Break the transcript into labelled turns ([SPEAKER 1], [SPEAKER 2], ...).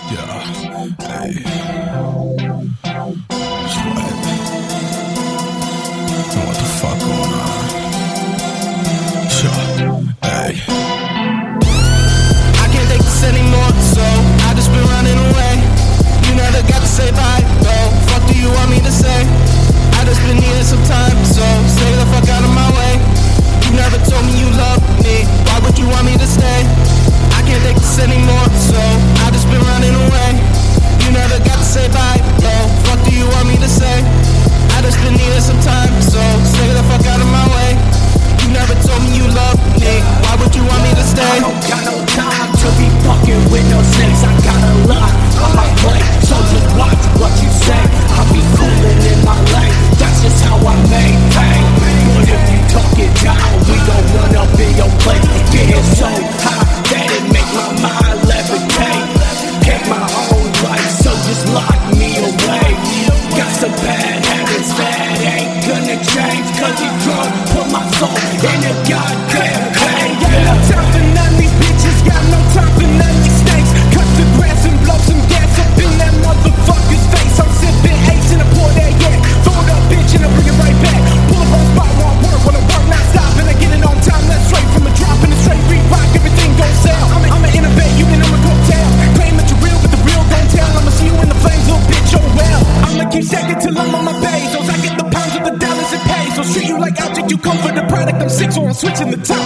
[SPEAKER 1] Yeah, hey. Sweat. What the fuck going on? Sure, hey.
[SPEAKER 2] I can't take this anymore, so I just been running away. You never got to say bye, though. Fuck do you want me to say? I just been needing some time, so stay the fuck out of my way. You never told me you loved me, why would you want me to stay? I can't take this anymore, so I just been running away. You never got to say bye, though. Fuck do you want me to say? I just been needing some time, so stay the fuck out of my way. You never told me you loved me, why would you want me to stay?
[SPEAKER 3] I don't got no time to be fucking with no snakes. I got a lot on my plate, so just watch what you say. I'll be coolin' in my lane, that's just how I maintain. But if you talk it down, we gon' run up in your plate. Getting so high that it make my mind levitate. Get my own life, so just lock me away. Got some bad habits that ain't gonna change, cause these drugs put my soul in a goddamn pain.
[SPEAKER 2] Got no time for none of these bitches, got no time for none of these snakes. Cut the grass and blow some gas up in that motherfucker's face. I'm sipping ace and I pour that yak. Throw it up, bitch, and I bring it right back. Pull up on the spot while I work, when I work non-stop, and I get it on time. That's straight from a drop and a straight re-rock, everything gon' sell. I'ma innovate, you can I'ma go tell. Claim that you're real, but the real gon' tell. I'ma see you in the flames, little bitch, oh well. I'ma keep stacking till I'm on my bezos. I get the pounds of the dollars and pesos. Treat you like object, you come for the product. I'm sick, so I'm switching the top.